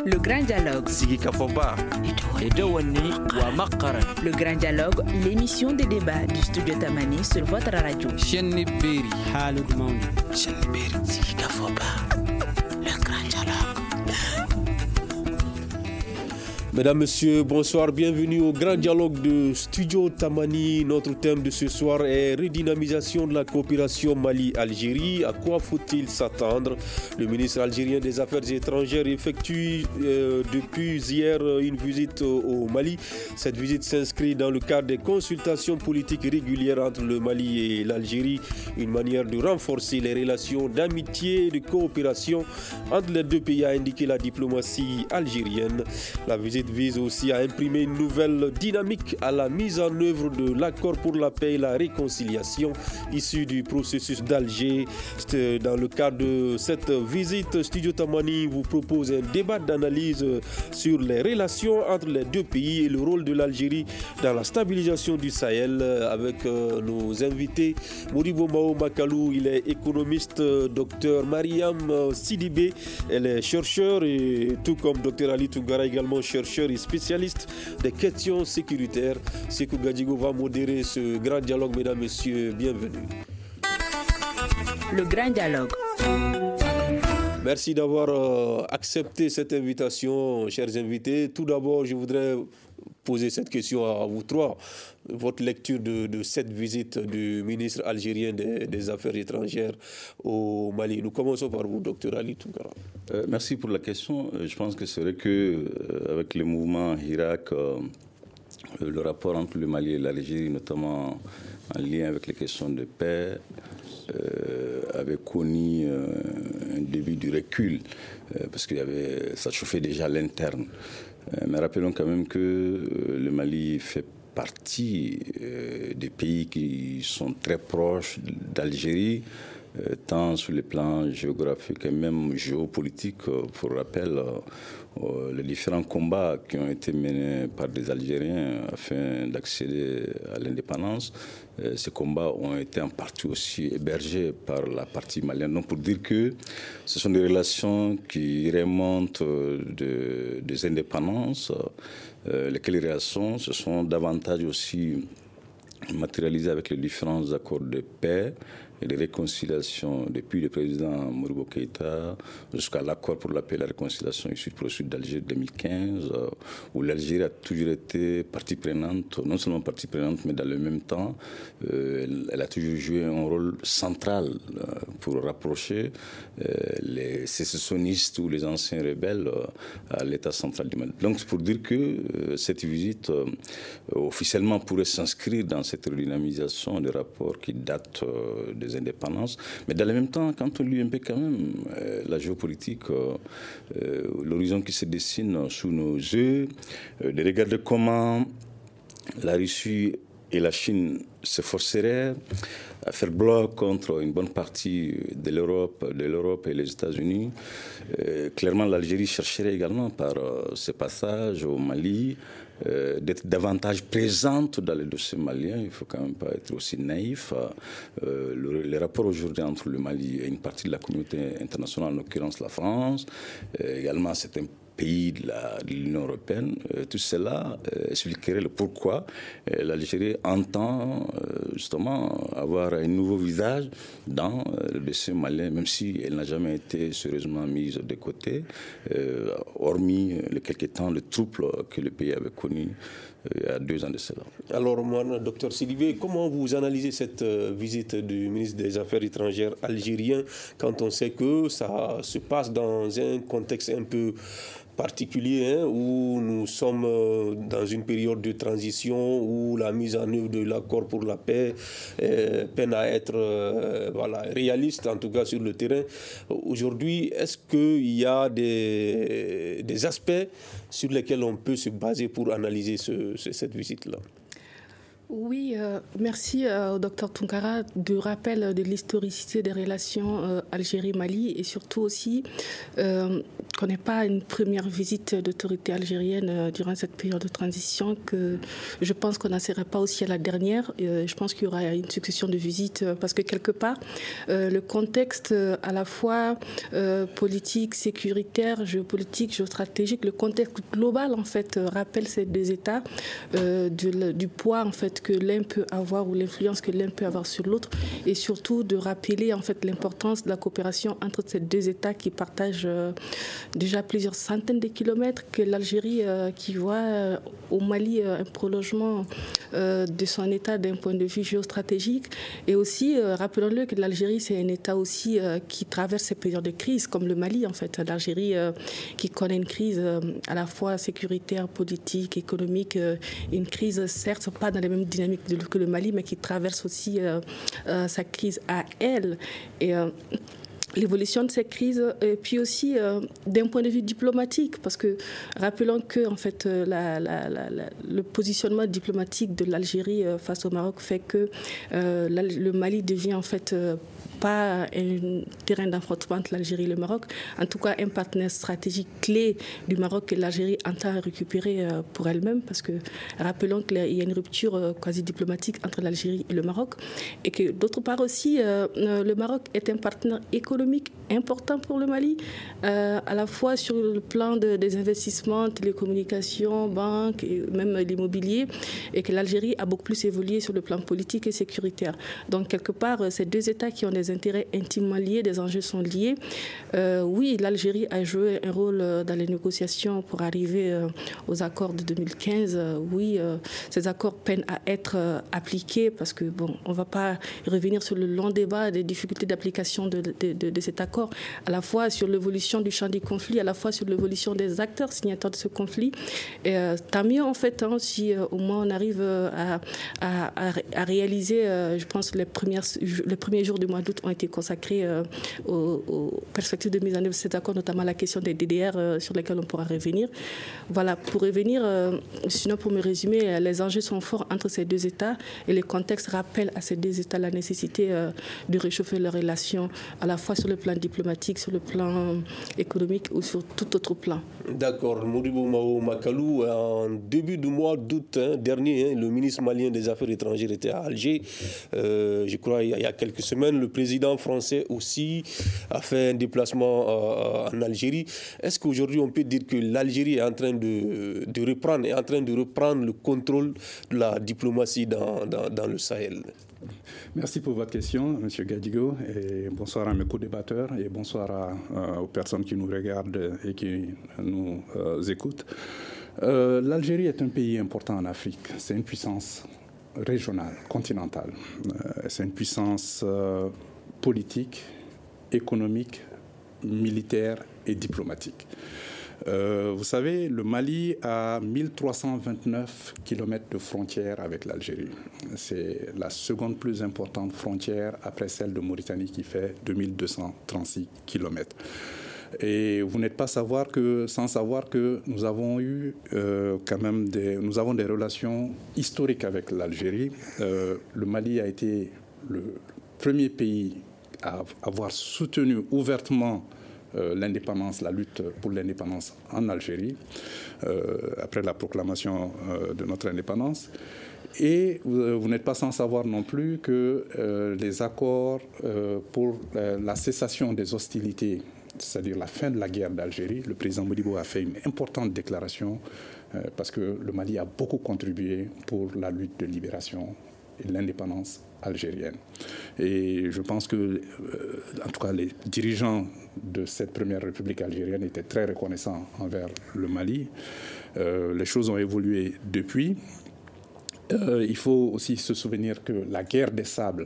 Le Grand Dialogue. Sigi Kafoba. Edouani Ouamakara. Le Grand Dialogue, l'émission de débat du studio Tamani sur votre radio. Chenni Beri. Halud Mauni. Chenni Beri. Sigi Kafoba. Le Grand Dialogue. Mesdames, Messieurs, bonsoir, bienvenue au Grand Dialogue de Studio Tamani. Notre thème de ce soir est redynamisation de la coopération Mali-Algérie. À quoi faut-il s'attendre? Le ministre algérien des Affaires étrangères effectue depuis hier une visite au Mali. Cette visite s'inscrit dans le cadre des consultations politiques régulières entre le Mali et l'Algérie, une manière de renforcer les relations d'amitié et de coopération entre les deux pays, a indiqué la diplomatie algérienne. La visite vise aussi à imprimer une nouvelle dynamique à la mise en œuvre de l'accord pour la paix et la réconciliation issu du processus d'Alger. Dans le cadre de cette visite, Studio Tamani vous propose un débat d'analyse sur les relations entre les deux pays et le rôle de l'Algérie dans la stabilisation du Sahel avec nos invités. Modibo Mao Makalou, il est économiste, docteur Mariam Sidibé, elle est chercheure et tout comme docteur Ali Toungara également chercheur et spécialiste des questions sécuritaires. Sekou Gadjigo va modérer ce grand dialogue, mesdames, messieurs, bienvenue. Le Grand Dialogue. Merci d'avoir accepté cette invitation, chers invités. Tout d'abord, je voudrais poser cette question à vous trois. Votre lecture de cette visite du ministre algérien des Affaires étrangères au Mali. Nous commençons par vous, docteur Ali Toungara. Merci pour la question. Je pense que c'est vrai qu'avec le mouvement Hirak, le rapport entre le Mali et l'Algérie, notamment en lien avec les questions de paix, avait connu un début du recul, parce que ça chauffait déjà à l'interne. Mais rappelons quand même que le Mali fait partie des pays qui sont très proches d'Algérie, tant sur le plan géographique et même géopolitique. Pour rappel, les différents combats qui ont été menés par des Algériens afin d'accéder à l'indépendance, ces combats ont été en partie aussi hébergés par la partie malienne. Donc pour dire que ce sont des relations qui remontent des indépendances, lesquelles relations se sont davantage aussi matérialisées avec les différents accords de paix et de réconciliation depuis le président Modibo Keïta jusqu'à l'accord pour la paix et la réconciliation issu du processus d'Alger 2015, où l'Algérie a toujours été partie prenante, non seulement partie prenante, mais dans le même temps, elle a toujours joué un rôle central pour rapprocher les sécessionnistes ou les anciens rebelles à l'État central du Mali. Donc c'est pour dire que cette visite officiellement pourrait s'inscrire dans cette redynamisation des rapports qui datent des indépendances. Mais dans le même temps, quand on lit un peu quand même la géopolitique, l'horizon qui se dessine sous nos yeux, de regarder comment la Russie et la Chine s'efforceraient à faire bloc contre une bonne partie de l'Europe et les États-Unis. Clairement, l'Algérie chercherait également par ce passage au Mali d'être davantage présente dans les dossiers maliens. Il ne faut quand même pas être aussi naïf. Les rapports aujourd'hui entre le Mali et une partie de la communauté internationale, en l'occurrence la France, également certains pays de l'Union européenne, tout cela expliquerait le pourquoi l'Algérie entend justement avoir un nouveau visage dans le dossier malien, même si elle n'a jamais été sérieusement mise de côté, hormis les quelques temps de troubles que le pays avait connus il y a 2 ans de cela. Alors, moi, docteur Sidibé, comment vous analysez cette visite du ministre des Affaires étrangères algérien quand on sait que ça se passe dans un contexte un peu particulier, où nous sommes dans une période de transition où la mise en œuvre de l'accord pour la paix peine à être réaliste, en tout cas sur le terrain. Aujourd'hui, est-ce qu'il y a des aspects sur lesquels on peut se baser pour analyser cette visite-là? Oui, merci au Dr Tounkara du rappel de l'historicité des relations Algérie-Mali et surtout aussi qu'on n'est pas une première visite d'autorité algérienne durant cette période de transition, que je pense qu'on n'en serait pas aussi à la dernière. Je pense qu'il y aura une succession de visites parce que quelque part, le contexte à la fois politique, sécuritaire, géopolitique, géostratégique, le contexte global en fait rappelle ces deux États du poids en fait que l'un peut avoir ou l'influence que l'un peut avoir sur l'autre, et surtout de rappeler en fait l'importance de la coopération entre ces deux États qui partagent déjà plusieurs centaines de kilomètres, que l'Algérie qui voit au Mali un prolongement de son État d'un point de vue géostratégique, et aussi rappelons-le que l'Algérie c'est un État aussi qui traverse ces périodes de crise comme le Mali en fait. L'Algérie qui connaît une crise à la fois sécuritaire, politique, économique, une crise certes pas dans les mêmes dynamiques que le Mali, mais qui traverse aussi sa crise à elle. Et l'évolution de cette crise, et puis aussi d'un point de vue diplomatique, parce que rappelons que en fait, le positionnement diplomatique de l'Algérie face au Maroc fait que le Mali devient en fait pas un terrain d'affrontement entre l'Algérie et le Maroc, en tout cas un partenaire stratégique clé du Maroc que l'Algérie entend récupérer pour elle-même, parce que rappelons qu'il y a une rupture quasi diplomatique entre l'Algérie et le Maroc, et que d'autre part aussi le Maroc est un partenaire économique important pour le Mali, à la fois sur le plan des investissements, télécommunications, banques et même l'immobilier, et que l'Algérie a beaucoup plus évolué sur le plan politique et sécuritaire. Donc quelque part, ces deux États qui ont des intérêts intimement liés, des enjeux sont liés. Oui, l'Algérie a joué un rôle dans les négociations pour arriver aux accords de 2015. Oui, ces accords peinent à être appliqués parce que, bon, on ne va pas revenir sur le long débat des difficultés d'application de cet accord, à la fois sur l'évolution du champ du conflit, à la fois sur l'évolution des acteurs signataires de ce conflit. Et tant mieux, en fait, hein, si au moins on arrive à réaliser, je pense, les premiers jours du mois d'août ont été consacrés aux perspectives de mise en œuvre de cet accord, notamment la question des DDR sur lesquelles on pourra revenir. Voilà, pour revenir, sinon pour me résumer, les enjeux sont forts entre ces deux États et le contexte rappelle à ces deux États la nécessité de réchauffer leurs relations, à la fois sur le plan diplomatique, sur le plan économique ou sur tout autre plan. D'accord. Modibo Mao Makalou, en début du mois d'août dernier, le ministre malien des Affaires étrangères était à Alger. Je crois il y a quelques semaines, le président français aussi a fait un déplacement en Algérie. Est-ce qu'aujourd'hui on peut dire que l'Algérie est en train de reprendre le contrôle de la diplomatie dans le Sahel? Merci pour votre question, M. Gadigo, et bonsoir à mes co-débatteurs et bonsoir aux personnes qui nous regardent et qui nous écoutent. L'Algérie est un pays important en Afrique. C'est une puissance régionale, continentale. C'est une puissance politique, économique, militaire et diplomatique. Vous savez, le Mali a 1329 km de frontière avec l'Algérie. C'est la seconde plus importante frontière après celle de Mauritanie qui fait 2236 km. Et vous n'êtes pas sans savoir que nous avons eu nous avons des relations historiques avec l'Algérie. Le Mali a été le premier pays à avoir soutenu ouvertement l'indépendance, la lutte pour l'indépendance en Algérie, après la proclamation de notre indépendance. Et vous n'êtes pas sans savoir non plus que les accords pour la cessation des hostilités, c'est-à-dire la fin de la guerre d'Algérie, le président Modibo a fait une importante déclaration parce que le Mali a beaucoup contribué pour la lutte de libération et l'indépendance algérienne. Et je pense que, en tout cas, les dirigeants de cette première république algérienne étaient très reconnaissants envers le Mali. Les choses ont évolué depuis. Il faut aussi se souvenir que la guerre des sables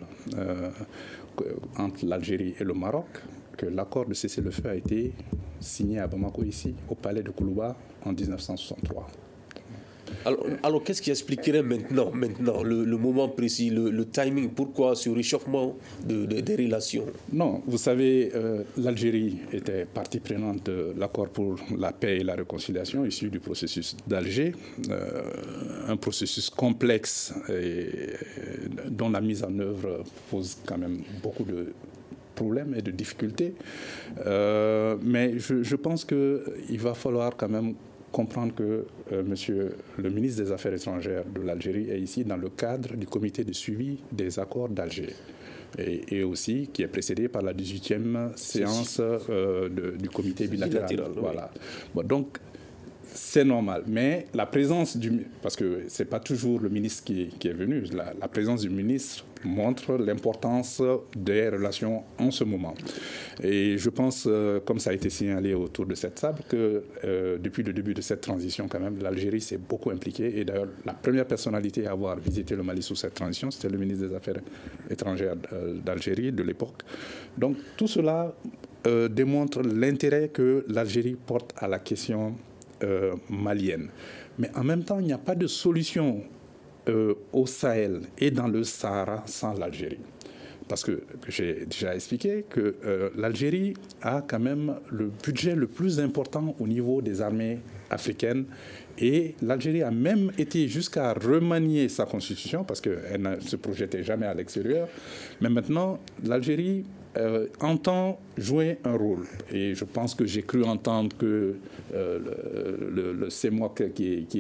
entre l'Algérie et le Maroc, que l'accord de cessez-le-feu a été signé à Bamako, ici, au palais de Koulouba, en 1963. Alors qu'est-ce qui expliquerait maintenant le moment précis, le timing, pourquoi ce réchauffement des relations? Non, vous savez, l'Algérie était partie prenante de l'accord pour la paix et la réconciliation issu du processus d'Alger, un processus complexe et dont la mise en œuvre pose quand même beaucoup de problèmes et de difficultés. Mais je pense qu'il va falloir quand même comprendre que monsieur le ministre des Affaires étrangères de l'Algérie est ici dans le cadre du comité de suivi des accords d'Alger. Et aussi qui est précédé par la 18e séance du comité bilatéral. Voilà. Bon, donc, c'est normal. Mais la présence parce que ce n'est pas toujours le ministre qui est venu, la présence du ministre montre l'importance des relations en ce moment. Et je pense, comme ça a été signalé autour de cette table, que depuis le début de cette transition, quand même, l'Algérie s'est beaucoup impliquée. Et d'ailleurs, la première personnalité à avoir visité le Mali sous cette transition, c'était le ministre des Affaires étrangères d'Algérie de l'époque. Donc, tout cela démontre l'intérêt que l'Algérie porte à la question malienne. Mais en même temps, il n'y a pas de solution au Sahel et dans le Sahara sans l'Algérie. Parce que j'ai déjà expliqué que l'Algérie a quand même le budget le plus important au niveau des armées africaines. Et l'Algérie a même été jusqu'à remanier sa constitution parce qu'elle ne se projetait jamais à l'extérieur. Mais maintenant, l'Algérie entend jouer un rôle. Et je pense que j'ai cru entendre que le CEMOC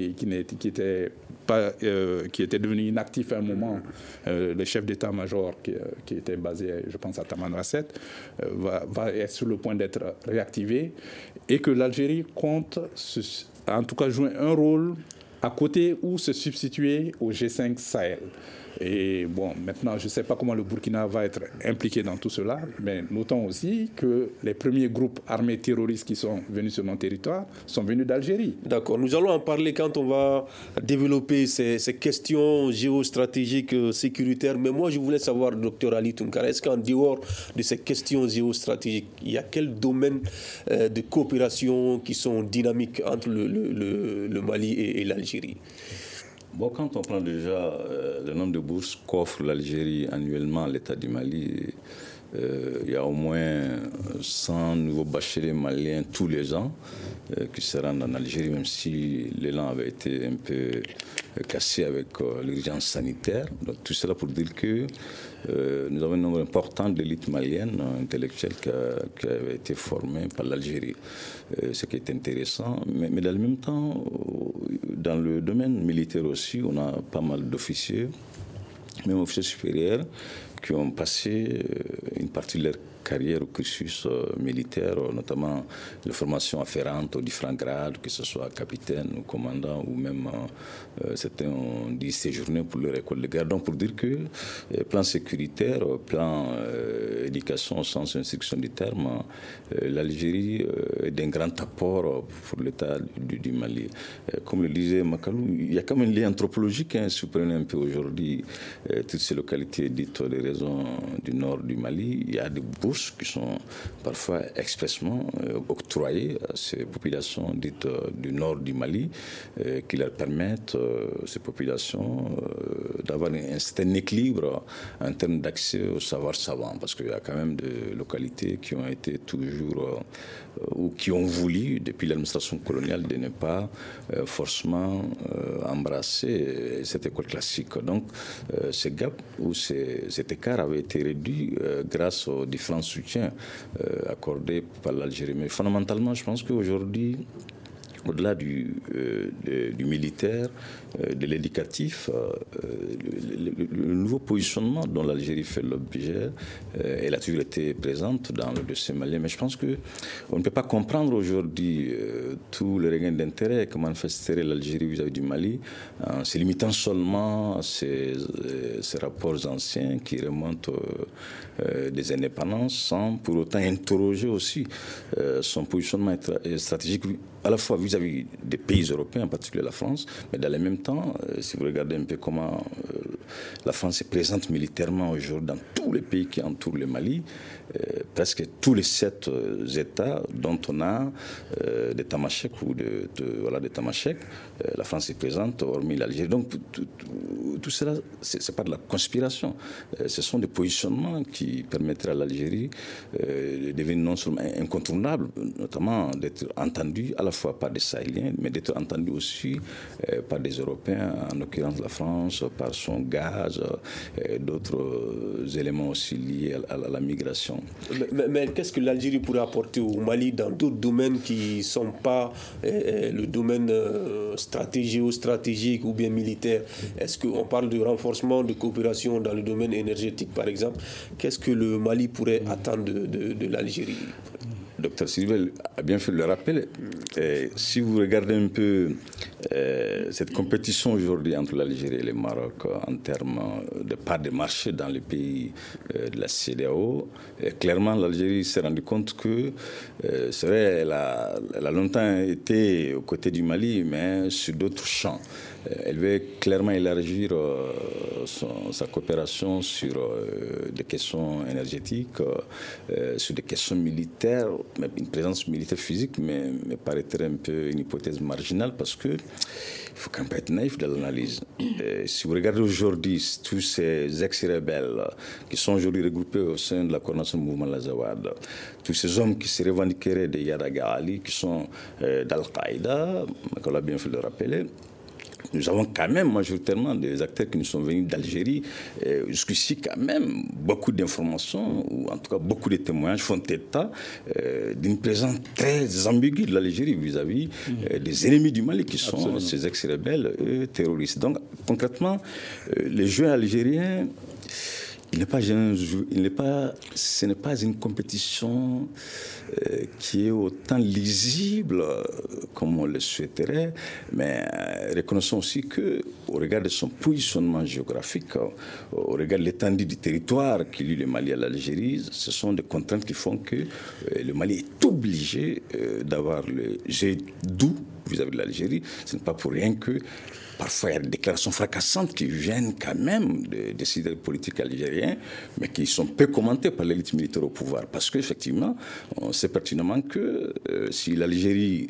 qui était devenu inactif à un moment, le chef d'état-major qui était basé, je pense, à Tamanrasset, va être sur le point d'être réactivé et que l'Algérie compte, en tout cas, jouer un rôle à côté ou se substituer au G5 Sahel. Et bon, maintenant, je ne sais pas comment le Burkina va être impliqué dans tout cela, mais notons aussi que les premiers groupes armés terroristes qui sont venus sur notre territoire sont venus d'Algérie. D'accord, nous allons en parler quand on va développer ces questions géostratégiques, sécuritaires. Mais moi, je voulais savoir, docteur Ali Tounkara, est-ce qu'en dehors de ces questions géostratégiques, il y a quel domaine de coopération qui sont dynamiques entre le Mali et l'Algérie? Bon, quand on prend déjà le nombre de bourses qu'offre l'Algérie annuellement à l'État du Mali, il y a au moins 100 nouveaux bacheliers maliens tous les ans qui se rendent en Algérie, même si l'élan avait été un peu cassé avec l'urgence sanitaire. Donc, tout cela pour dire que nous avons un nombre important d'élites maliennes intellectuelles qui avaient été formées par l'Algérie. Ce qui est intéressant. Mais dans le même temps, dans le domaine militaire aussi, on a pas mal d'officiers, même officiers supérieurs, qui ont passé une partie de leur carrière au cursus militaire, notamment les formations afférentes aux différents grades, que ce soit capitaine ou commandant, ou même certains ont dit séjourner pour leur école de guerre. Donc pour dire que plan sécuritaire, plan éducation au sens instruction du terme, l'Algérie est d'un grand apport pour l'État du Mali. Comme le disait Makalou, il y a quand même un lien anthropologique, si vous prenez un peu aujourd'hui toutes ces localités dites des régions du nord du Mali, il y a des bourses qui sont parfois expressément octroyées à ces populations dites du nord du Mali, qui leur permettent, ces populations, d'avoir un certain équilibre en termes d'accès au savoir savant, parce qu'il y a quand même des localités qui ont été toujours, ou qui ont voulu, depuis l'administration coloniale, de ne pas forcément embrasser cette école classique. Donc, ce gap ou cet écart avait été réduit grâce aux différents soutiens accordés par l'Algérie. Mais fondamentalement, je pense qu'aujourd'hui, au-delà du militaire, de l'éducatif, le nouveau positionnement dont l'Algérie fait l'objet, elle a toujours été présente dans le dossier malien. Mais je pense qu'on ne peut pas comprendre aujourd'hui tout le regain d'intérêt que manifesterait l'Algérie vis-à-vis du Mali en se limitant seulement à ces rapports anciens qui remontent des indépendances sans pour autant interroger aussi son positionnement stratégique à la fois vis-à-vis des pays européens, en particulier la France, mais dans le même temps, si vous regardez un peu comment La France est présente militairement aujourd'hui dans tous les pays qui entourent le Mali, presque tous les 7 États dont on a des tamasheks ou des tamasheks. La France est présente, hormis l'Algérie. Donc tout cela, c'est pas de la conspiration. Ce sont des positionnements qui permettraient à l'Algérie de devenir non seulement incontournable, notamment d'être entendue à la fois par des Sahéliens, mais d'être entendue aussi par des Européens, en l'occurrence la France, par son gaz, d'autres éléments aussi liés à la migration. Mais qu'est-ce que l'Algérie pourrait apporter au Mali dans d'autres domaines qui ne sont pas le domaine stratégique ou bien militaire? Est-ce qu'on parle de renforcement de coopération dans le domaine énergétique, par exemple? Qu'est-ce que le Mali pourrait attendre de l'Algérie? Docteur Sylvain a bien fait le rappel. Si vous regardez un peu cette compétition aujourd'hui entre l'Algérie et le Maroc en termes de part de marché dans les pays de la CEDEAO, clairement l'Algérie s'est rendu compte que elle a longtemps été aux côtés du Mali, mais sur d'autres champs. Elle veut clairement élargir sa coopération sur des questions énergétiques, sur des questions militaires, une présence militaire physique, mais paraîtrait un peu une hypothèse marginale parce que il faut quand même pas être naïf dans l'analyse. Si vous regardez aujourd'hui tous ces ex-rebelles qui sont aujourd'hui regroupés au sein de la coordination du mouvement Lazawad, tous ces hommes qui se revendiqueraient des Yaraga Ali, qui sont d'Al-Qaïda, on l'a bien fait le rappeler, nous avons quand même majoritairement des acteurs qui nous sont venus d'Algérie. Jusqu'ici, quand même, beaucoup d'informations, ou en tout cas beaucoup de témoignages font état d'une présence très ambiguë de l'Algérie vis-à-vis des ennemis du Mali qui sont ces ex-rebelles terroristes. Donc, concrètement, les jeux algériens, ce n'est pas une compétition qui est autant lisible comme on le souhaiterait, mais reconnaissons aussi qu'au regard de son positionnement géographique, au regard de l'étendue du territoire qui lie le Mali à l'Algérie, ce sont des contraintes qui font que le Mali est obligé d'avoir le jeu doux vis-à-vis de l'Algérie. Ce n'est pas pour rien que parfois, il y a des déclarations fracassantes qui viennent quand même des décideurs politiques algériens, mais qui sont peu commentées par l'élite militaire au pouvoir. Parce qu'effectivement, on sait pertinemment que si l'Algérie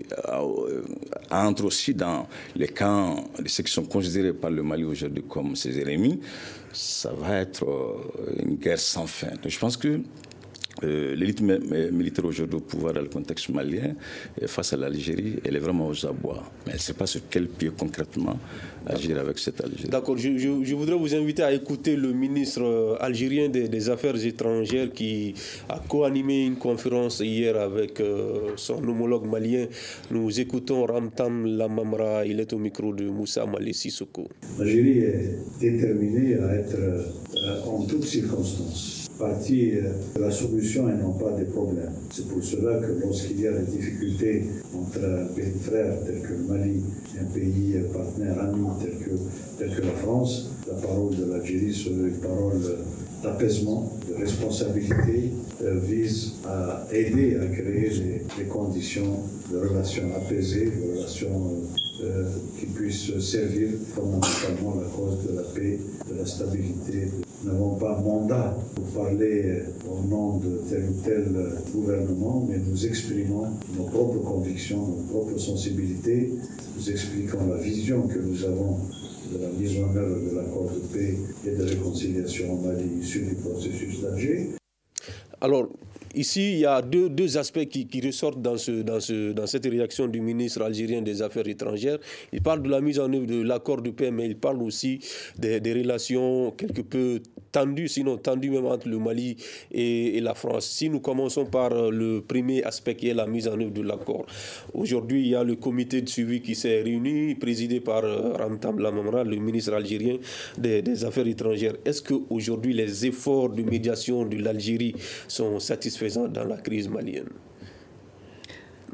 entre aussi dans les camps de ceux qui sont considérés par le Mali aujourd'hui comme ses ennemis, ça va être une guerre sans fin. Donc, je pense que l'élite militaire aujourd'hui au pouvoir dans le contexte malien, face à l'Algérie, elle est vraiment aux abois. Mais elle ne sait pas sur quel pied concrètement agir avec cette Algérie. D'accord. Je voudrais vous inviter à écouter le ministre algérien des Affaires étrangères qui a co-animé une conférence hier avec son homologue malien. Nous écoutons Ramtam Lamamra. Il est au micro de Moussa Malé Sissoko. L'Algérie est déterminée à être en toutes circonstances partie de la solution et non pas des problèmes. C'est pour cela que lorsqu'il y a des difficultés entre un pays frère tel que le Mali et un pays partenaire ami tel que la France, la parole de l'Algérie serait une parole d'apaisement, de responsabilité, vise à aider à créer les conditions de relations apaisées, de relations qui puissent servir fondamentalement la cause de la paix, de la stabilité. Nous n'avons pas mandat pour parler au nom de tel ou tel gouvernement, mais nous exprimons nos propres convictions, nos propres sensibilités, nous expliquons la vision que nous avons de la mise en œuvre de l'accord de paix et de réconciliation au Mali issu du processus d'Alger. Alors, ici, il y a deux aspects qui ressortent dans cette réaction du ministre algérien des Affaires étrangères. Il parle de la mise en œuvre de l'accord de paix, mais il parle aussi des relations quelque peu tendues, sinon tendues même entre le Mali et la France. Si nous commençons par le premier aspect qui est la mise en œuvre de l'accord. Aujourd'hui, il y a le comité de suivi qui s'est réuni, présidé par Ramtam Lamamra, le ministre algérien des Affaires étrangères. Est-ce qu'aujourd'hui, les efforts de médiation de l'Algérie sont satisfaisants dans la crise malienne?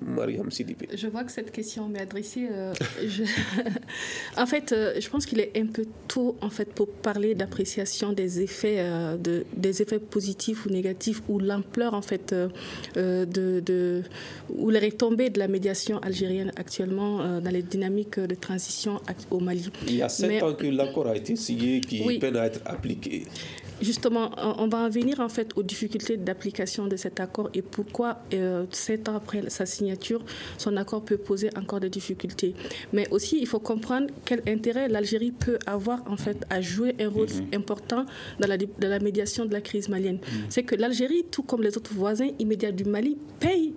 Mariam Sidibé. Je vois que cette question m'est adressée. En fait, je pense qu'il est un peu tôt en fait, pour parler d'appréciation des effets, des effets positifs ou négatifs ou l'ampleur en fait, ou les retombées de la médiation algérienne actuellement dans les dynamiques de transition au Mali. Il y a 7 ans que l'accord a été signé qui peine à être appliqué. Justement, on va en venir en fait aux difficultés d'application de cet accord et pourquoi 7 ans après sa signature, son accord peut poser encore des difficultés. Mais aussi, il faut comprendre quel intérêt l'Algérie peut avoir en fait à jouer un rôle important dans la médiation de la crise malienne. C'est que l'Algérie, tout comme les autres voisins immédiats du Mali, paye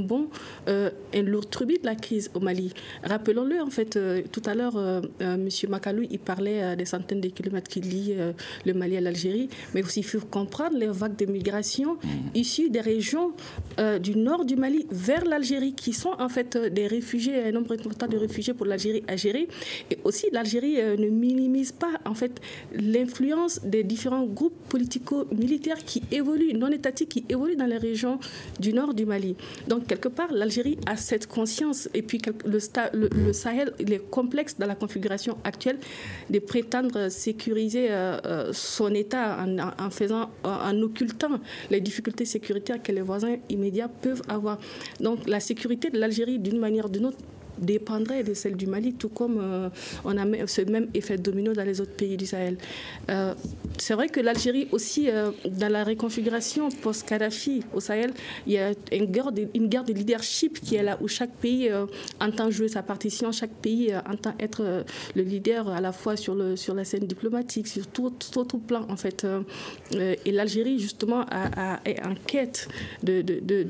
un lourd tribut de la crise au Mali. Rappelons-le, en fait, tout à l'heure, M. Makalou, il parlait des centaines de kilomètres qui lient le Mali à l'Algérie, mais aussi il faut comprendre les vagues de migration issues des régions du nord du Mali vers l'Algérie, qui sont en fait des réfugiés, un nombre important de réfugiés pour l'Algérie à gérer. Et aussi, l'Algérie ne minimise pas en fait l'influence des différents groupes politico-militaires qui évoluent, non étatiques, qui évoluent dans les régions du nord du Mali. Donc, quelque part, l'Algérie a cette conscience. Et puis, le Sahel, il est complexe dans la configuration actuelle de prétendre sécuriser son État en occultant les difficultés sécuritaires que les voisins immédiats peuvent avoir. Donc, la sécurité de l'Algérie, d'une manière ou d'une autre, dépendrait de celle du Mali, tout comme on a ce même effet domino dans les autres pays du Sahel. C'est vrai que l'Algérie aussi, dans la reconfiguration post-Kadhafi au Sahel, il y a une guerre de leadership qui est là, où chaque pays entend jouer sa partition, chaque pays entend être le leader à la fois sur la scène diplomatique, sur tout plan en fait. Et l'Algérie justement est en quête de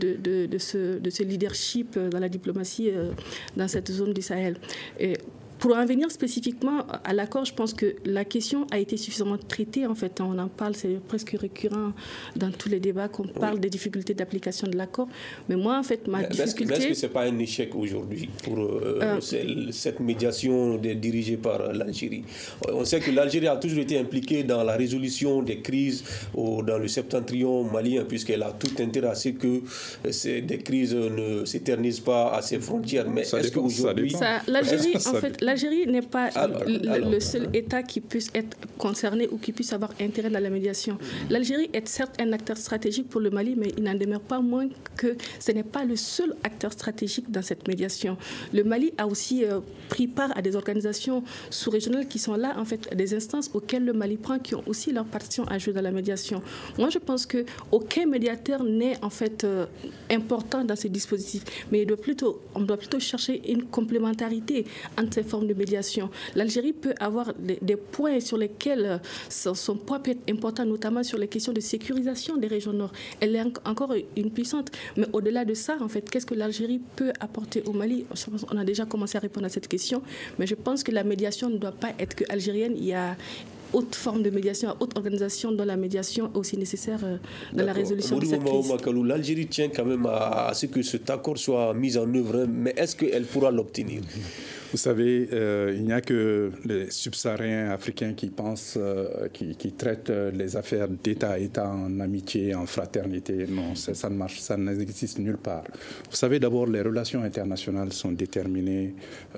ce leadership dans la diplomatie dans cette zone du Sahel. Et pour en venir spécifiquement à l'accord, je pense que la question a été suffisamment traitée. En fait, on en parle, c'est presque récurrent dans tous les débats qu'on parle des difficultés d'application de l'accord. Mais moi, en fait, ma difficulté... Est-ce que ce n'est pas un échec aujourd'hui pour cette médiation dirigée par l'Algérie? On sait que l'Algérie a toujours été impliquée dans la résolution des crises dans le septentrion malien, puisqu'elle a tout intérêt à ce que des crises ne s'éternisent pas à ses frontières. Mais est-ce qu'aujourd'hui... L'Algérie, en fait... L'Algérie n'est pas le seul État qui puisse être concerné ou qui puisse avoir intérêt dans la médiation. L'Algérie est certes un acteur stratégique pour le Mali, mais il n'en demeure pas moins que ce n'est pas le seul acteur stratégique dans cette médiation. Le Mali a aussi pris part à des organisations sous-régionales qui sont là, en fait, des instances auxquelles le Mali prend, qui ont aussi leur partition à jouer dans la médiation. Moi, je pense qu'aucun médiateur n'est, en fait, important dans ces dispositifs, mais on doit plutôt chercher une complémentarité entre ces formes de médiation. L'Algérie peut avoir des points sur lesquels son poids peut être important, notamment sur les questions de sécurisation des régions nord. Elle est encore une puissante. Mais au-delà de ça, en fait, qu'est-ce que l'Algérie peut apporter au Mali? On a déjà commencé à répondre à cette question, mais je pense que la médiation ne doit pas être que algérienne. Il y a autre forme de médiation, autre organisation dont la médiation est aussi nécessaire dans la résolution de cette crise. L'Algérie tient quand même à ce que cet accord soit mis en œuvre, mais est-ce qu'elle pourra l'obtenir? Vous savez, il n'y a que les subsahariens africains qui pensent, qui traitent les affaires d'État à État en amitié, en fraternité. Non, ça ne marche, ça n'existe nulle part. Vous savez, d'abord, les relations internationales sont déterminées.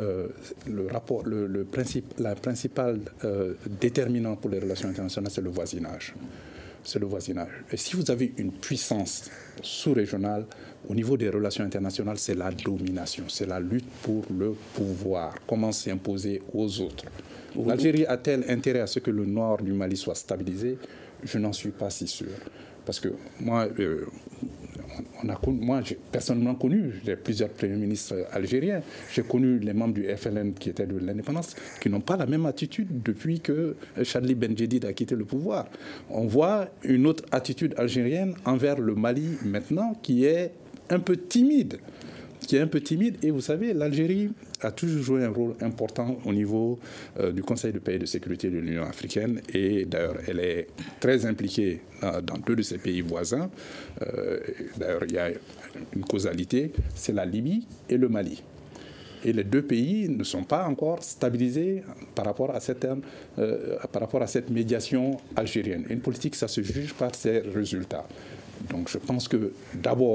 La principale déterminante pour les relations internationales, c'est le voisinage. C'est le voisinage. Et si vous avez une puissance sous-régionale, au niveau des relations internationales, c'est la domination, c'est la lutte pour le pouvoir, comment s'imposer aux autres. L'Algérie a-t-elle intérêt à ce que le nord du Mali soit stabilisé? Je n'en suis pas si sûr. Parce que moi, j'ai personnellement connu plusieurs premiers ministres algériens. J'ai connu les membres du FLN qui étaient de l'indépendance, qui n'ont pas la même attitude depuis que Chadli Benjedid a quitté le pouvoir. On voit une autre attitude algérienne envers le Mali maintenant qui est un peu timide. Et vous savez, l'Algérie a toujours joué un rôle important au niveau du Conseil de paix et de sécurité de l'Union africaine. Et d'ailleurs, elle est très impliquée dans deux de ses pays voisins. D'ailleurs, il y a une causalité, c'est la Libye et le Mali. Et les deux pays ne sont pas encore stabilisés par rapport à cette médiation algérienne. Une politique, ça se juge par ses résultats. Donc je pense que d'abord,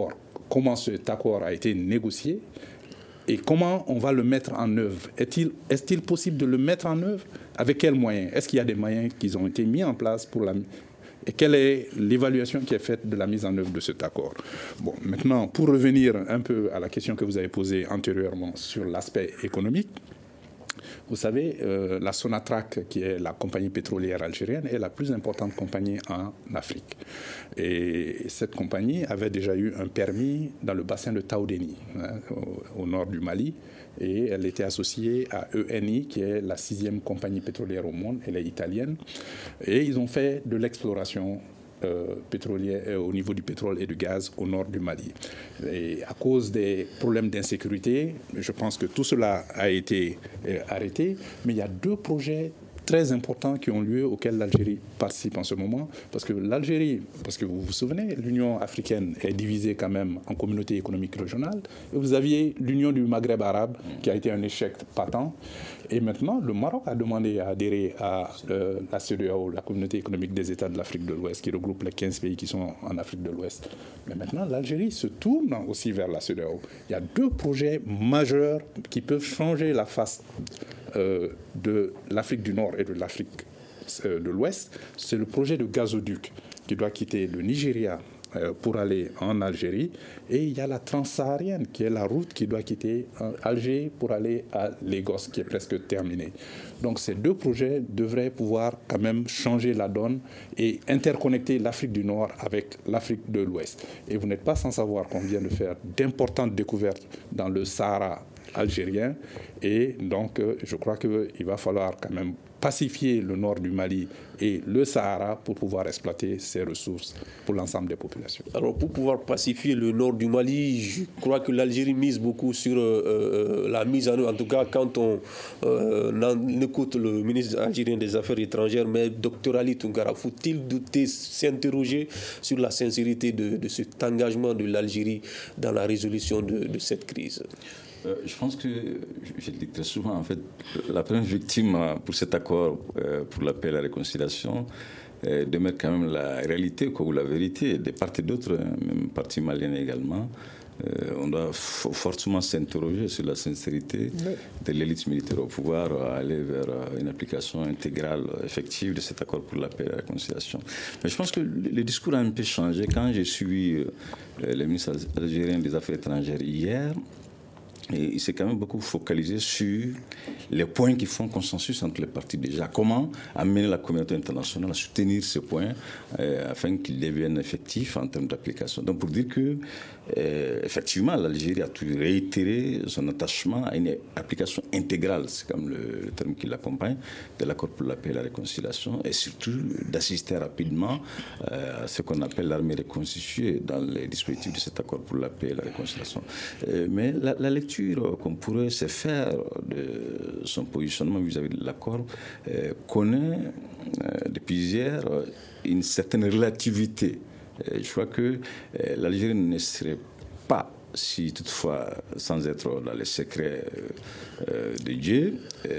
comment cet accord a été négocié et comment on va le mettre en œuvre. Est-il possible de le mettre en œuvre? Avec quels moyens? Est-ce qu'il y a des moyens qui ont été mis en place pour et quelle est l'évaluation qui est faite de la mise en œuvre de cet accord? Bon, maintenant, pour revenir un peu à la question que vous avez posée antérieurement sur l'aspect économique, vous savez, la Sonatrach, qui est la compagnie pétrolière algérienne, est la plus importante compagnie en Afrique. Et cette compagnie avait déjà eu un permis dans le bassin de Taoudéni, au nord du Mali. Et elle était associée à ENI, qui est la 6e compagnie pétrolière au monde. Elle est italienne. Et ils ont fait de l'exploration pétrolière au niveau du pétrole et du gaz au nord du Mali. Et à cause des problèmes d'insécurité, je pense que tout cela a été arrêté. Mais il y a 2 projets très importants qui ont lieu, auxquels l'Algérie participe en ce moment. Parce que l'Algérie, parce que vous vous souvenez, l'Union africaine est divisée quand même en communautés économiques régionales. Et vous aviez l'Union du Maghreb arabe, qui a été un échec patent. Et maintenant, le Maroc a demandé à adhérer à la CEDEAO, la communauté économique des États de l'Afrique de l'Ouest, qui regroupe les 15 pays qui sont en Afrique de l'Ouest. Mais maintenant, l'Algérie se tourne aussi vers la CEDEAO. Il y a 2 projets majeurs qui peuvent changer la face de l'Afrique du Nord et de l'Afrique de l'Ouest. C'est le projet de gazoduc qui doit quitter le Nigeria pour aller en Algérie. Et il y a la transsaharienne, qui est la route qui doit quitter Alger pour aller à Lagos, qui est presque terminée. Donc ces 2 projets devraient pouvoir quand même changer la donne et interconnecter l'Afrique du Nord avec l'Afrique de l'Ouest. Et vous n'êtes pas sans savoir qu'on vient de faire d'importantes découvertes dans le Sahara algérien. Et donc, je crois qu'il va falloir quand même pacifier le nord du Mali et le Sahara pour pouvoir exploiter ces ressources pour l'ensemble des populations. Alors, pour pouvoir pacifier le nord du Mali, je crois que l'Algérie mise beaucoup sur la mise en œuvre. En tout cas, quand on écoute le ministre algérien des Affaires étrangères, mais Dr Ali Tounkara, faut-il douter, s'interroger sur la sincérité de cet engagement de l'Algérie dans la résolution de cette crise? Je pense que, je le dis très souvent, en fait, la première victime pour cet accord pour la paix et la réconciliation demeure quand même la réalité ou la vérité des parts et d'autres, même parties maliennes également. On doit fortement s'interroger sur la sincérité de l'élite militaire au pouvoir, aller vers une application intégrale, effective de cet accord pour la paix et la réconciliation. Mais je pense que le discours a un peu changé. Quand j'ai suivi le ministre algérien des Affaires étrangères hier, et il s'est quand même beaucoup focalisé sur les points qui font consensus entre les parties déjà. Comment amener la communauté internationale à soutenir ces points afin qu'ils deviennent effectifs en termes d'application. Donc pour dire que, effectivement, l'Algérie a toujours réitéré son attachement à une application intégrale, c'est comme le terme qui l'accompagne, de l'accord pour la paix et la réconciliation, et surtout d'assister rapidement à ce qu'on appelle l'armée reconstituée dans les dispositifs de cet accord pour la paix et la réconciliation. Mais la lecture qu'on pourrait se faire de son positionnement vis-à-vis de l'accord connaît depuis hier une certaine relativité. Je crois que l'Algérie ne serait pas, si toutefois, sans être dans les secrets de Dieu,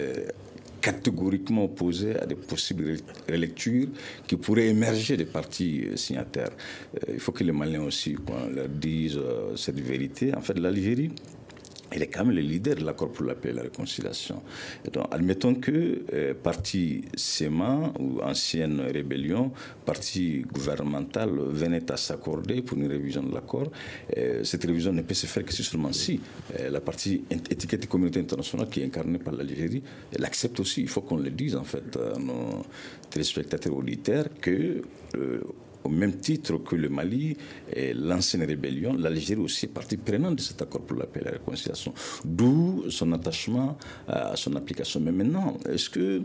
catégoriquement opposée à des possibles relectures qui pourraient émerger des partis signataires. Il faut que les Maliens aussi leur disent cette vérité. En fait, l'Algérie, elle est quand même le leader de l'accord pour la paix et la réconciliation. Et donc, admettons que parti SEMA ou ancienne rébellion, parti gouvernemental, venait à s'accorder pour une révision de l'accord. Cette révision ne peut se faire que seulement si la partie étiquette communauté internationale qui est incarnée par l'Algérie, elle accepte aussi, il faut qu'on le dise en fait à nos téléspectateurs auditeurs, que au même titre que le Mali et l'ancienne rébellion, l'Algérie aussi est partie prenante de cet accord pour la paix et la réconciliation. D'où son attachement à son application. Mais maintenant, est-ce que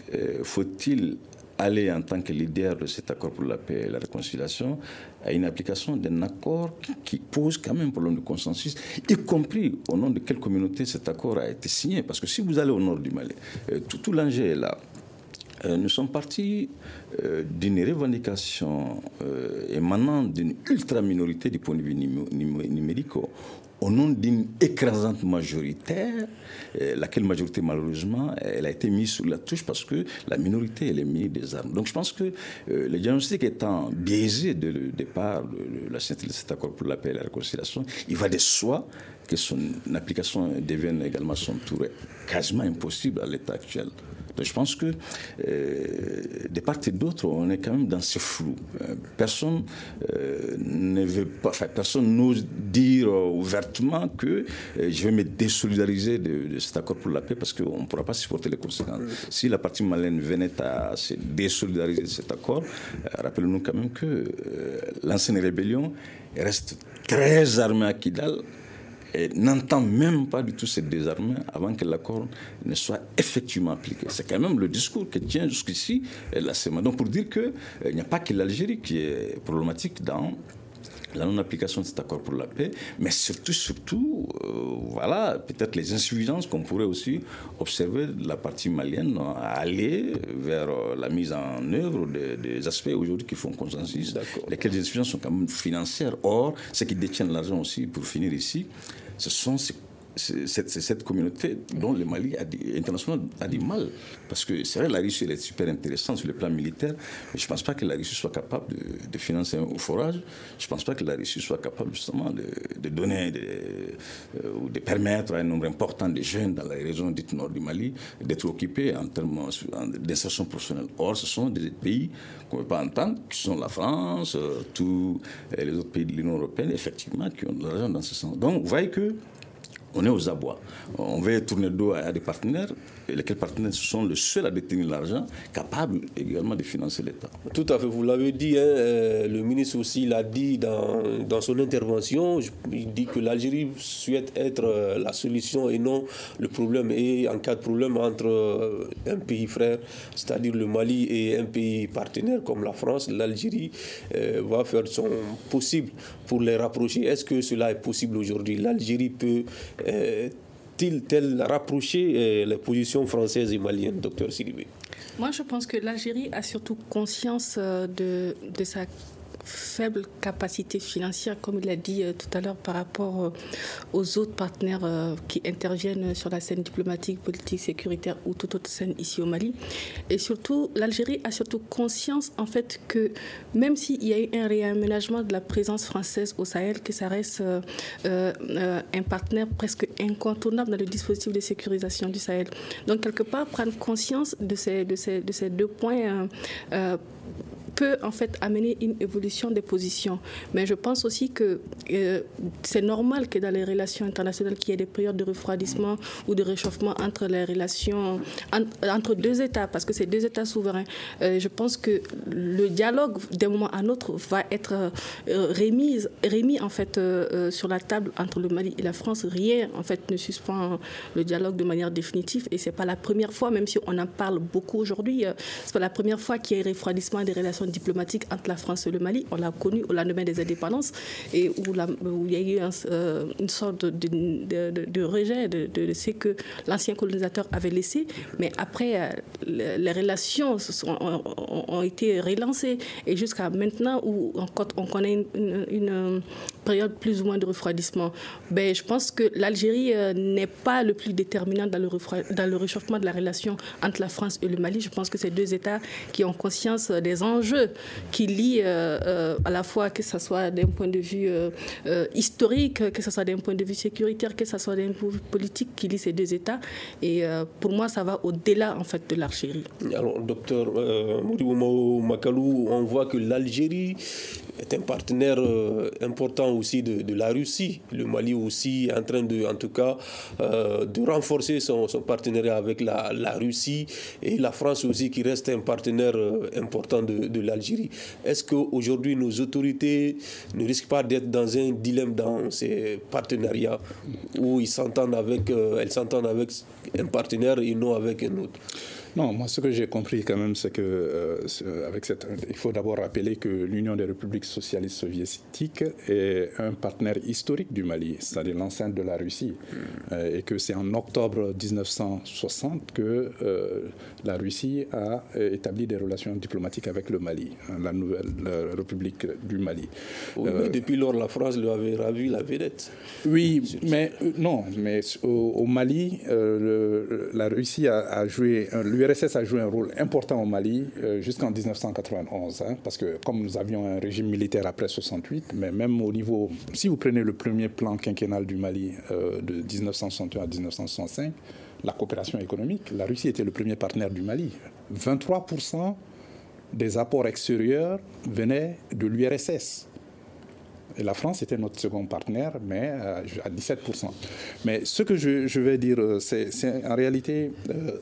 faut-il aller en tant que leader de cet accord pour la paix et la réconciliation à une application d'un accord qui pose quand même un problème de consensus, y compris au nom de quelle communauté cet accord a été signé? Parce que si vous allez au nord du Mali, tout l'enjeu est là. Nous sommes partis d'une revendication émanant d'une ultra-minorité du point de vue numérique au nom d'une écrasante majorité, laquelle majorité, malheureusement, elle a été mise sous la touche parce que la minorité, elle est mise des armes. Donc je pense que le diagnostic étant biaisé dès le départ de la signature de cet accord pour la paix et la réconciliation, il va de soi que son application devienne également son tour quasiment impossible à l'état actuel. Donc je pense que de part et d'autre, on est quand même dans ce flou. Personne ne veut pas, enfin, personne n'ose dire ouvertement que je vais me désolidariser de cet accord pour la paix parce qu'on ne pourra pas supporter les conséquences. Si la partie malienne venait à se désolidariser de cet accord, rappelez-nous quand même que l'ancienne rébellion reste très armée à Kidal et n'entend même pas du tout se désarmer avant que l'accord ne soit effectivement appliqué. C'est quand même le discours qui tient jusqu'ici la CEMA. Donc pour dire qu'il n'y a pas que l'Algérie qui est problématique dans la non-application de cet accord pour la paix, mais surtout, voilà, peut-être les insuffisances qu'on pourrait aussi observer de la partie malienne à aller vers la mise en œuvre des aspects aujourd'hui qui font consensus, lesquelles insuffisances sont quand même financières. Or, ceux qui détiennent l'argent aussi, pour finir ici, ce sont cette communauté dont le Mali international a du mal. Parce que c'est vrai, la Russie elle est super intéressante sur le plan militaire, mais je ne pense pas que la Russie soit capable de financer un forage. Je ne pense pas que la Russie soit capable justement de donner ou de permettre à un nombre important de jeunes dans la région dite nord du Mali d'être occupés en termes d'insertion professionnelle. Or, ce sont des pays qu'on ne peut pas entendre, qui sont la France, tous les autres pays de l'Union européenne, effectivement, qui ont de l'argent dans ce sens. Donc, vous voyez que on est aux abois. On veut tourner le dos à des partenaires, et lesquels partenaires sont les seuls à détenir l'argent, capables également de financer l'État. Tout à fait, vous l'avez dit, le ministre aussi l'a dit dans son intervention, il dit que l'Algérie souhaite être la solution et non le problème. Et en cas de problème entre un pays frère, c'est-à-dire le Mali, et un pays partenaire comme la France, l'Algérie va faire son possible pour les rapprocher. Est-ce que cela est possible aujourd'hui? L'Algérie peut rapprocher les positions françaises et maliennes, docteur Sidibé? Moi, je pense que l'Algérie a surtout conscience de sa faible capacité financière, comme il l'a dit tout à l'heure, par rapport aux autres partenaires qui interviennent sur la scène diplomatique, politique, sécuritaire ou toute autre scène ici au Mali. Et surtout, l'Algérie a surtout conscience, en fait, que même s'il y a eu un réaménagement de la présence française au Sahel, que ça reste un partenaire presque incontournable dans le dispositif de sécurisation du Sahel. Donc, quelque part, prendre conscience de ces deux points peut en fait amener une évolution des positions. Mais je pense aussi que c'est normal que dans les relations internationales, qu'il y ait des périodes de refroidissement ou de réchauffement entre les relations, entre deux États, parce que c'est deux États souverains. Je pense que le dialogue, d'un moment à un autre, va être remis en fait sur la table entre le Mali et la France. Rien en fait ne suspend le dialogue de manière définitive, et c'est pas la première fois, même si on en parle beaucoup aujourd'hui, c'est pas la première fois qu'il y a un refroidissement des relations diplomatiques entre la France et le Mali. On l'a connu au lendemain des indépendances, et où il y a eu une sorte de rejet de ce que l'ancien colonisateur avait laissé. Mais après, les relations ont été relancées, et jusqu'à maintenant, où on connaît une période plus ou moins de refroidissement, je pense que l'Algérie n'est pas le plus déterminant dans le réchauffement de la relation entre la France et le Mali. Je pense que c'est deux États qui ont conscience des enjeux qui lient à la fois, que ce soit d'un point de vue historique, que ce soit d'un point de vue sécuritaire, que ce soit d'un point de vue politique, qui lient ces deux États. Et pour moi, ça va au-delà en fait de l'Algérie. Alors, docteur Modibo Makalou, on voit que l'Algérie est un partenaire important aussi de la Russie. Le Mali aussi est en train de renforcer son partenariat avec la Russie, et la France aussi qui reste un partenaire important de l'Algérie. Est-ce qu'aujourd'hui nos autorités ne risquent pas d'être dans un dilemme dans ces partenariats où elles s'entendent avec un partenaire et non avec un autre? Non, moi ce que j'ai compris quand même, c'est que il faut d'abord rappeler que l'Union des républiques socialistes soviétiques est un partenaire historique du Mali, c'est-à-dire l'enceinte de la Russie, et que c'est en octobre 1960 que la Russie a établi des relations diplomatiques avec le Mali. Mali, la nouvelle République du Mali. Oui, depuis lors, la France lui avait ravi la vedette. Oui, mais au Mali, la Russie a joué, l'URSS a joué un rôle important au Mali jusqu'en 1991, parce que comme nous avions un régime militaire après 68, mais même au niveau, si vous prenez le premier plan quinquennal du Mali de 1961 à 1965, la coopération économique, la Russie était le premier partenaire du Mali. 23% des apports extérieurs venaient de l'URSS. Et la France était notre second partenaire, mais à 17%. Mais ce que je vais dire, c'est en réalité,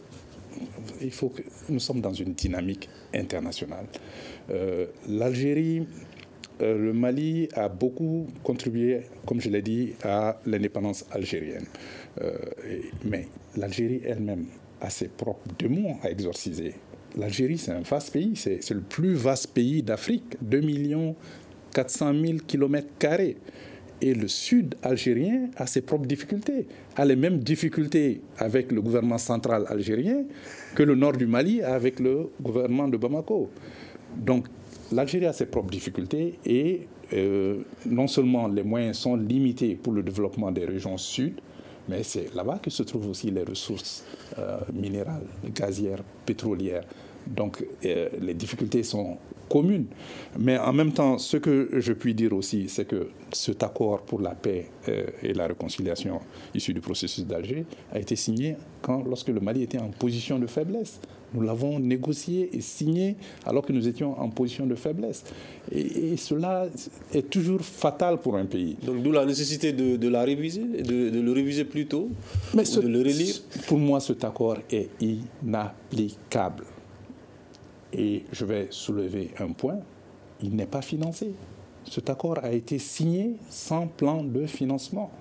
il faut que nous sommes dans une dynamique internationale. L'Algérie, le Mali a beaucoup contribué, comme je l'ai dit, à l'indépendance algérienne. Mais l'Algérie elle-même a ses propres démons à exorciser. L'Algérie, c'est un vaste pays, c'est le plus vaste pays d'Afrique, 2 400 000 km². Et le sud algérien a ses propres difficultés, a les mêmes difficultés avec le gouvernement central algérien que le nord du Mali a avec le gouvernement de Bamako. Donc, l'Algérie a ses propres difficultés et non seulement les moyens sont limités pour le développement des régions sud, mais c'est là-bas que se trouvent aussi les ressources minérales, gazières, pétrolières. Donc les difficultés sont communes. Mais en même temps, ce que je puis dire aussi, c'est que cet accord pour la paix et la réconciliation issu du processus d'Alger a été signé lorsque le Mali était en position de faiblesse. Nous l'avons négocié et signé alors que nous étions en position de faiblesse. Et cela est toujours fatal pour un pays. Donc d'où la nécessité de la réviser, de le réviser plus tôt, de le relire. Pour moi, cet accord est inapplicable. Et je vais soulever un point, il n'est pas financé. Cet accord a été signé sans plan de financement.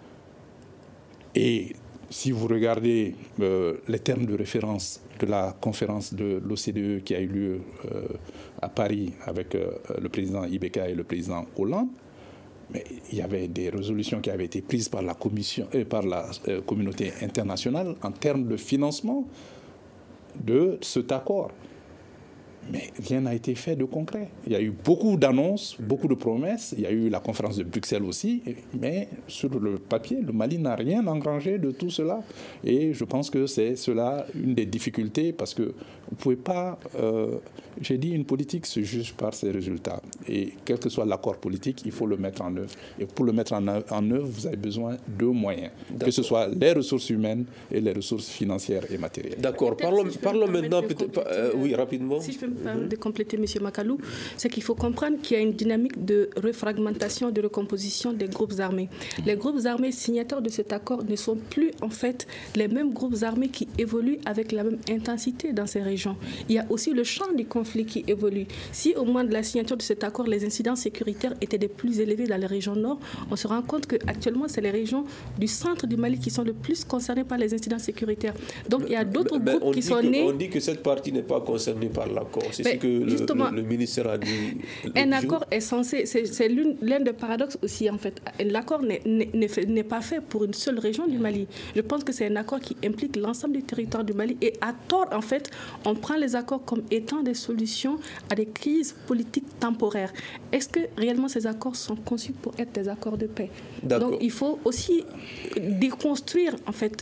Et si vous regardez les termes de référence de la conférence de l'OCDE qui a eu lieu à Paris avec le président Ibeka et le président Hollande, mais il y avait des résolutions qui avaient été prises par la communauté internationale en termes de financement de cet accord. Mais rien n'a été fait de concret. Il y a eu beaucoup d'annonces, beaucoup de promesses. Il y a eu la conférence de Bruxelles aussi. Mais sur le papier, le Mali n'a rien engrangé de tout cela. Et je pense que c'est cela une des difficultés parce que vous ne pouvez pas... j'ai dit, une politique se juge par ses résultats. Et quel que soit l'accord politique, il faut le mettre en œuvre. Et pour le mettre en œuvre, vous avez besoin de moyens. D'accord. Que ce soit les ressources humaines et les ressources financières et matérielles. D'accord. Parlons maintenant... oui, rapidement. Si je peux me permettre de compléter, M. Makalou, c'est qu'il faut comprendre qu'il y a une dynamique de refragmentation, de recomposition des groupes armés. Les groupes armés signataires de cet accord ne sont plus, en fait, les mêmes groupes armés qui évoluent avec la même intensité dans ces régions. Il y a aussi le champ du conflit qui évolue. Si au moment de la signature de cet accord, les incidents sécuritaires étaient des plus élevés dans les régions nord, on se rend compte qu'actuellement, c'est les régions du centre du Mali qui sont le plus concernées par les incidents sécuritaient. Donc, il y a d'autres groupes qui sont nés... On dit que cette partie n'est pas concernée par l'accord. C'est ce que le ministère a dit. Un accord est censé... C'est l'un des paradoxes aussi, en fait. L'accord n'est pas fait pour une seule région du Mali. Je pense que c'est un accord qui implique l'ensemble du territoire du Mali. Et à tort, en fait, on prend les accords comme étant des solutions à des crises politiques temporaires. Est-ce que réellement ces accords sont conçus pour être des accords de paix? Donc il faut aussi déconstruire en fait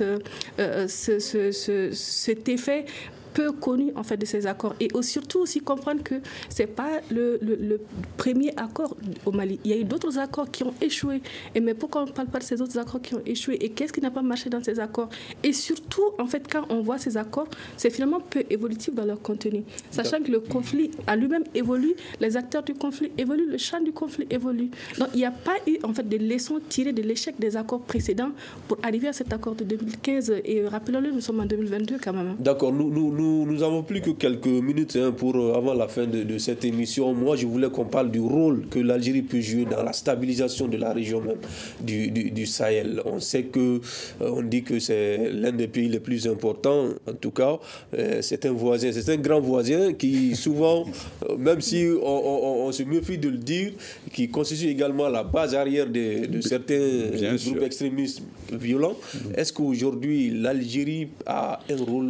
cet effet peu connu en fait de ces accords et surtout aussi comprendre que c'est pas le premier accord au Mali. Il y a eu d'autres accords qui ont échoué. Mais pourquoi on ne parle pas de ces autres accords qui ont échoué et qu'est-ce qui n'a pas marché dans ces accords? Et surtout en fait quand on voit ces accords, c'est finalement peu évolutif dans leur contenu. Sachant que le conflit a lui-même évolue, les acteurs du conflit évoluent, le champ du conflit évolue. Donc il n'y a pas eu en fait de leçons tirées de l'échec des accords précédents pour arriver à cet accord de 2015 et rappelons-le, nous sommes en 2022 quand même. D'accord, nous n'avons plus que quelques minutes avant la fin de cette émission. Moi, je voulais qu'on parle du rôle que l'Algérie peut jouer dans la stabilisation de la région même du Sahel. On sait on dit que c'est l'un des pays les plus importants. En tout cas, c'est un voisin, c'est un grand voisin qui souvent, même si on se méfie de le dire, qui constitue également la base arrière de certains groupes extrémistes violents. Est-ce qu'aujourd'hui, l'Algérie a un rôle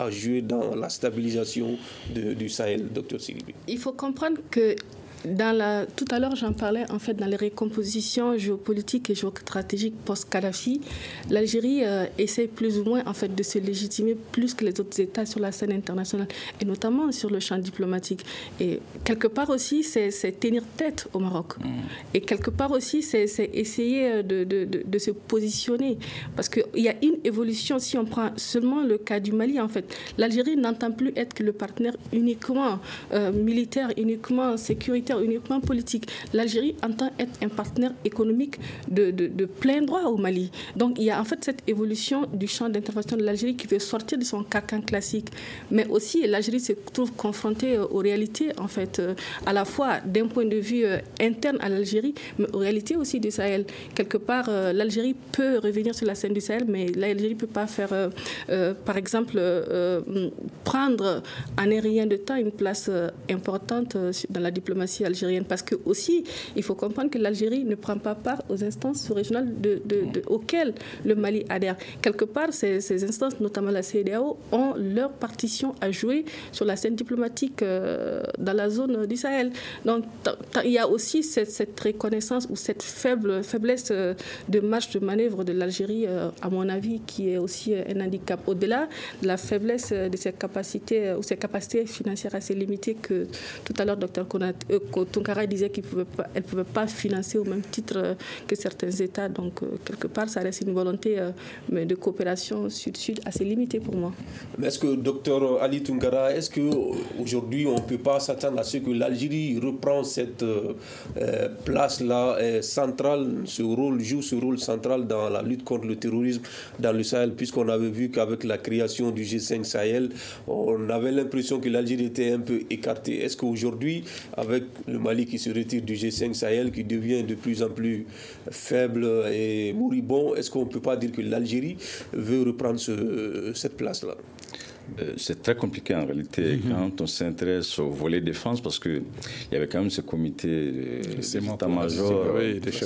à jouer dans la stabilisation du Sahel, Dr Sidibé? Il faut comprendre que tout à l'heure, j'en parlais, en fait, dans les recompositions géopolitiques et géostratégiques post-Kadhafi, l'Algérie essaie plus ou moins, en fait, de se légitimer plus que les autres États sur la scène internationale, et notamment sur le champ diplomatique. Et quelque part aussi, c'est tenir tête au Maroc. Et quelque part aussi, c'est essayer de se positionner. Parce qu'il y a une évolution, si on prend seulement le cas du Mali, en fait. L'Algérie n'entend plus être que le partenaire uniquement militaire, uniquement sécuritaire, uniquement politique. L'Algérie entend être un partenaire économique de plein droit au Mali. Donc il y a en fait cette évolution du champ d'intervention de l'Algérie qui veut sortir de son carcan classique. Mais aussi l'Algérie se trouve confrontée aux réalités, en fait, à la fois d'un point de vue interne à l'Algérie, mais aux réalités aussi du Sahel. Quelque part, l'Algérie peut revenir sur la scène du Sahel, mais l'Algérie ne peut pas faire, par exemple, prendre en un rien de temps une place importante dans la diplomatie algérienne, parce que aussi il faut comprendre que l'Algérie ne prend pas part aux instances régionales auxquelles le Mali adhère. Quelque part, ces instances, notamment la CEDEAO, ont leur partition à jouer sur la scène diplomatique dans la zone du Sahel. Donc il y a aussi cette reconnaissance ou cette faiblesse de marge de manœuvre de l'Algérie, à mon avis, qui est aussi un handicap, au-delà de la faiblesse de ses capacités ou ses capacités financières assez limitées que tout à l'heure Dr Tounkara disait qu'elle ne pouvait pas financer au même titre que certains États. Donc, quelque part, ça reste une volonté de coopération sud-sud assez limitée pour moi. Mais est-ce que, Dr Ali Tounkara, est-ce qu'aujourd'hui, on ne peut pas s'attendre à ce que l'Algérie reprend cette place-là centrale, joue ce rôle central dans la lutte contre le terrorisme dans le Sahel, puisqu'on avait vu qu'avec la création du G5 Sahel, on avait l'impression que l'Algérie était un peu écartée. Est-ce qu'aujourd'hui, avec le Mali qui se retire du G5 Sahel, qui devient de plus en plus faible et moribond, est-ce qu'on ne peut pas dire que l'Algérie veut reprendre cette place-là? C'est très compliqué en réalité quand on s'intéresse au volet défense, parce qu'il y avait quand même ce comité d'état-major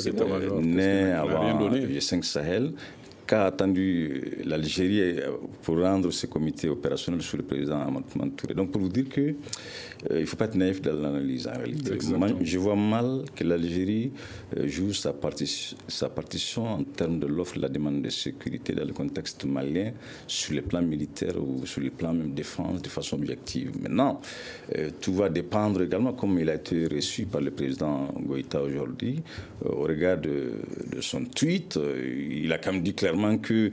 né avant le G5 Sahel, qu'a attendu l'Algérie pour rendre ce comité opérationnel sous le président Amadou Touré. Donc pour vous dire que il ne faut pas être naïf dans l'analyse en réalité. Je vois mal que l'Algérie joue sa partition en termes de l'offre et de la demande de sécurité dans le contexte malien sur le plan militaire ou sur le plan même défense de façon objective. Maintenant, tout va dépendre également, comme il a été reçu par le président Goïta aujourd'hui, au regard de son tweet. Il a quand même dit clairement que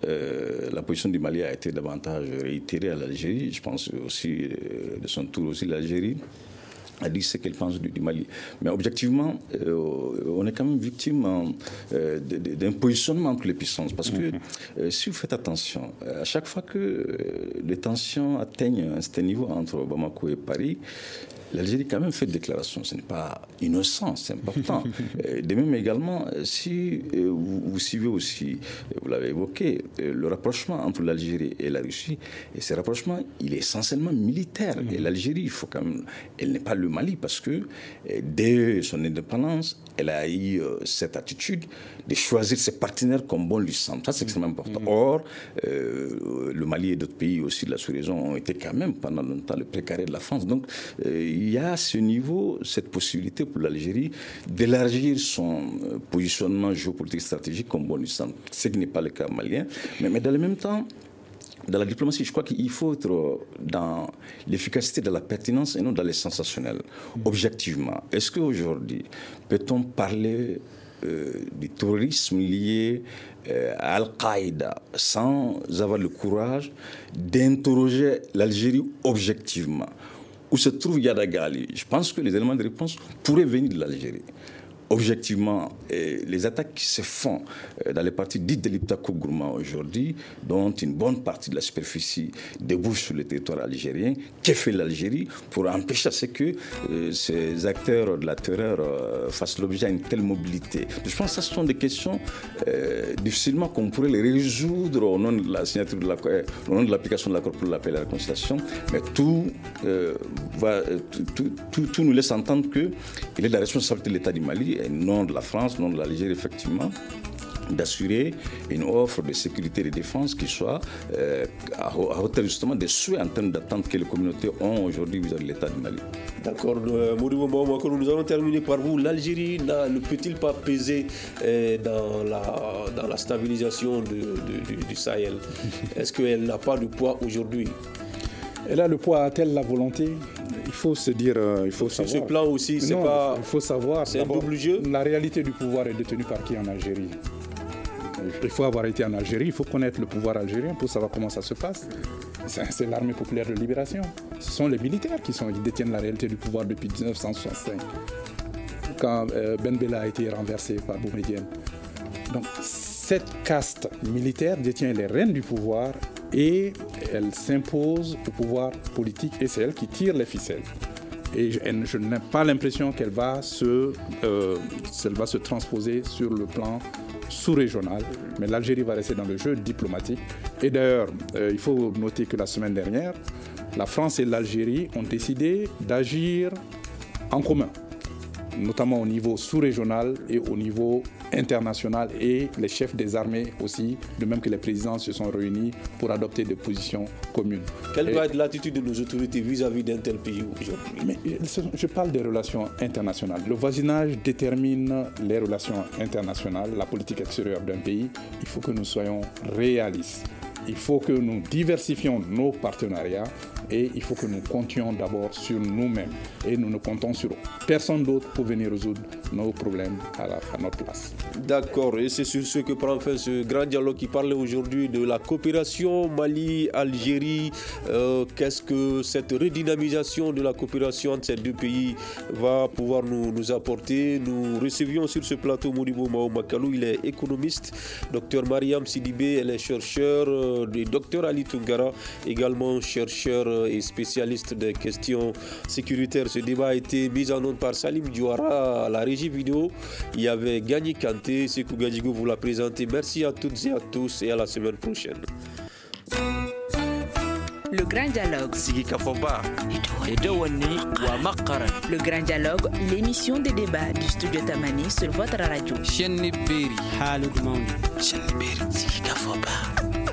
la position du Mali a été davantage réitérée à l'Algérie. Je pense aussi, de son tour aussi, l'Algérie a dit ce qu'elle pense du Mali. Mais objectivement, on est quand même victime d'un positionnement entre les puissances. Parce que si vous faites attention, à chaque fois que les tensions atteignent un certain niveau entre Bamako et Paris, l'Algérie quand même fait des déclarations. Ce n'est pas innocent, c'est important. De même également, si vous suivez aussi, vous l'avez évoqué, le rapprochement entre l'Algérie et la Russie, et ce rapprochement, il est essentiellement militaire. Et l'Algérie, il faut quand même, elle n'est pas le Mali, parce que dès son indépendance, elle a eu cette attitude de choisir ses partenaires comme bon lui semble. Ça, c'est extrêmement important. Or, le Mali et d'autres pays aussi de la sous-région ont été quand même pendant longtemps le précaré de la France. Donc, il y a à ce niveau cette possibilité pour l'Algérie d'élargir son positionnement géopolitique stratégique comme bon lui semble. Ce qui n'est pas le cas malien. Mais dans le même temps, dans la diplomatie, je crois qu'il faut être dans l'efficacité, dans la pertinence et non dans les sensationnels. Objectivement, est-ce qu'aujourd'hui, peut-on parler du terrorisme lié à Al-Qaïda sans avoir le courage d'interroger l'Algérie objectivement? Où se trouve Yada Gali? Je pense que les éléments de réponse pourraient venir de l'Algérie. Objectivement, les attaques qui se font dans les parties dites de l'Iptako-Gourma aujourd'hui, dont une bonne partie de la superficie débouche sur le territoire algérien, que fait l'Algérie pour empêcher à ce que ces acteurs de la terreur fassent l'objet d'une telle mobilité? Je pense que ce sont des questions difficilement qu'on pourrait les résoudre au nom de la signature au nom de l'application de l'accord pour la paix et la réconciliation, mais tout nous laisse entendre qu'il est de la responsabilité de l'État du Mali, et non de la France, non de l'Algérie, effectivement, d'assurer une offre de sécurité et de défense qui soit à hauteur justement des souhaits en termes d'attente que les communautés ont aujourd'hui vis-à-vis de l'État du Mali. D'accord. Modibo Mahamakolo, nous allons terminer par vous. L'Algérie ne peut-il pas peser dans la stabilisation du Sahel? Est-ce qu'elle n'a pas de poids aujourd'hui? Elle a le poids, a-t-elle la volonté? Il faut se dire, il faut sur savoir. Ce plan aussi, c'est pas. Il faut savoir. C'est un double jeu. La réalité du pouvoir est détenue par qui en Algérie? Il faut avoir été en Algérie, il faut connaître le pouvoir algérien pour savoir comment ça se passe. C'est l'armée populaire de libération. Ce sont les militaires qui détiennent la réalité du pouvoir depuis 1965, quand Ben Bella a été renversé par Boumedienne. Donc cette caste militaire détient les rênes du pouvoir et elle s'impose au pouvoir politique et c'est elle qui tire les ficelles. Et je n'ai pas l'impression qu'elle va se transposer sur le plan sous-régional, mais l'Algérie va rester dans le jeu diplomatique. Et d'ailleurs, il faut noter que la semaine dernière, la France et l'Algérie ont décidé d'agir en commun, notamment au niveau sous-régional et au niveau international, et les chefs des armées aussi, de même que les présidents se sont réunis pour adopter des positions communes. Quelle va être l'attitude de nos autorités vis-à-vis d'un tel pays aujourd'hui? Mais je parle des relations internationales. Le voisinage détermine les relations internationales, la politique extérieure d'un pays. Il faut que nous soyons réalistes. Il faut que nous diversifions nos partenariats et il faut que nous comptions d'abord sur nous-mêmes. Et nous ne comptons sur personne d'autre pour venir résoudre nos problèmes à notre place. D'accord, et c'est sur ce que prend fin ce grand dialogue qui parlait aujourd'hui de la coopération Mali-Algérie. Qu'est-ce que cette redynamisation de la coopération entre ces deux pays va pouvoir nous apporter? Nous recevions sur ce plateau Modibo Mahamakolo, il est économiste, Dr Mariam Sidibé, elle est chercheur, Dr Ali Tunkara, également chercheur et spécialiste des questions sécuritaires. Ce débat a été mis en onde par Salim Diouara à la régie vidéo. Il y avait Gagné Kanté, Sekou Gadjigo vous l'a présenté. Merci à toutes et à tous et à la semaine prochaine. Le grand dialogue. Le grand dialogue, l'émission des débats du studio Tamani sur votre radio. Shenni Beri Halud Mauni. Shenni Beri Sigi Kafoba.